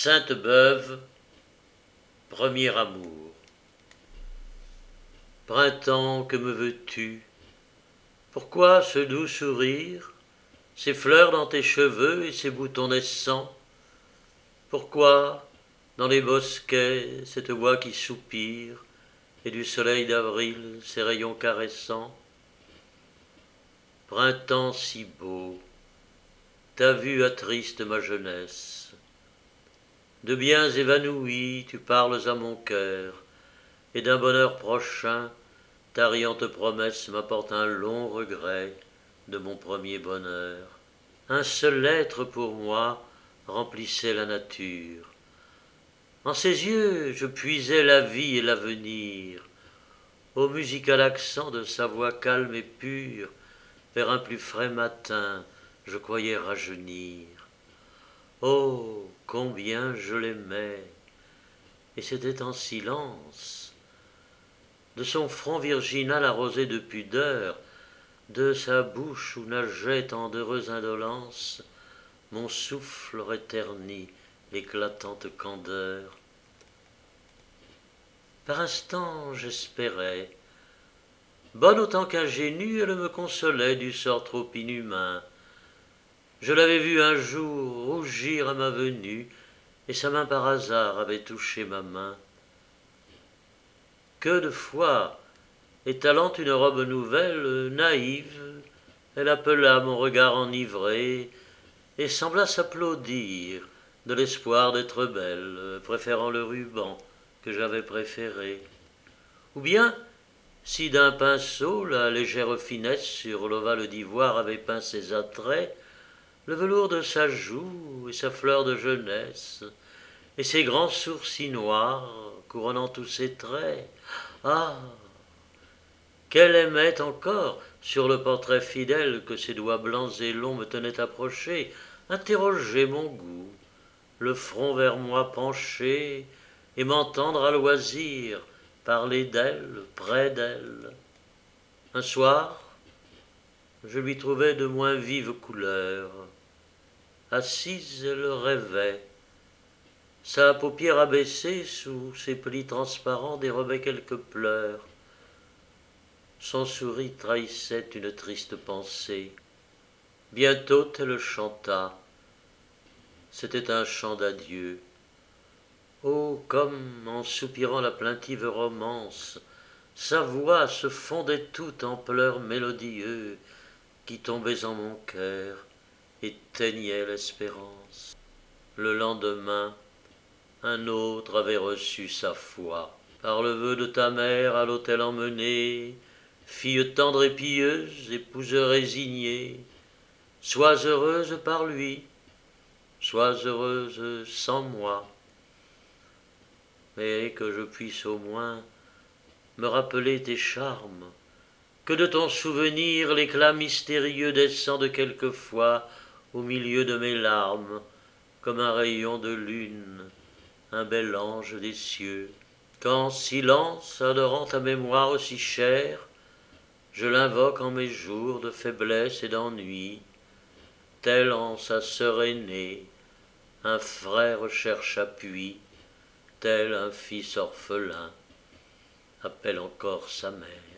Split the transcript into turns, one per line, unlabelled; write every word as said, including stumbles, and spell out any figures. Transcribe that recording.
Sainte-Beuve, premier amour. Printemps, que me veux-tu? Pourquoi ce doux sourire, ces fleurs dans tes cheveux et ces boutons naissants? Pourquoi, dans les bosquets, cette voix qui soupire, et du soleil d'avril ses rayons caressants? Printemps si beau, ta vue attriste ma jeunesse. De biens évanouis tu parles à mon cœur, et d'un bonheur prochain, ta riante promesse m'apporte un long regret de mon premier bonheur. Un seul être pour moi remplissait la nature. En ses yeux je puisais la vie et l'avenir. Au musical accent de sa voix calme et pure, vers un plus frais matin je croyais rajeunir. Oh, combien je l'aimais! Et c'était en silence. De son front virginal arrosé de pudeur, de sa bouche où nageait en d'heureuse indolence mon souffle aurait terni l'éclatante candeur. Par instants j'espérais. Bonne autant qu'ingénue, elle me consolait du sort trop inhumain. Je l'avais vue un jour rougir à ma venue, et sa main par hasard avait touché ma main. Que de fois, étalant une robe nouvelle, naïve, elle appela mon regard enivré, et sembla s'applaudir de l'espoir d'être belle, préférant le ruban que j'avais préféré. Ou bien, si d'un pinceau la légère finesse sur l'ovale d'ivoire avait peint ses attraits, le velours de sa joue et sa fleur de jeunesse, et ses grands sourcils noirs couronnant tous ses traits, ah, qu'elle aimait encore, sur le portrait fidèle que ses doigts blancs et longs me tenaient approché, interroger mon goût, le front vers moi penché, et m'entendre à loisir parler d'elle, près d'elle. Un soir, je lui trouvai de moins vives couleurs. Assise, elle rêvait. Sa paupière abaissée sous ses plis transparents dérobait quelques pleurs. Son sourire trahissait une triste pensée. Bientôt elle chanta. C'était un chant d'adieu. Oh, comme, en soupirant la plaintive romance, sa voix se fondait toute en pleurs mélodieux qui tombaient en mon cœur, éteignaient l'espérance. Le lendemain, un autre avait reçu sa foi. Par le vœu de ta mère à l'autel emmenée, fille tendre et pieuse, épouse résignée, sois heureuse par lui, sois heureuse sans moi. Mais que je puisse au moins me rappeler tes charmes, que de ton souvenir l'éclat mystérieux descende quelquefois au milieu de mes larmes, comme un rayon de lune, un bel ange des cieux. Qu'en silence, adorant ta mémoire si chère, je l'invoque en mes jours de faiblesse et d'ennui, tel en sa sœur aînée, un frère cherche appui, tel un fils orphelin appelle encore sa mère.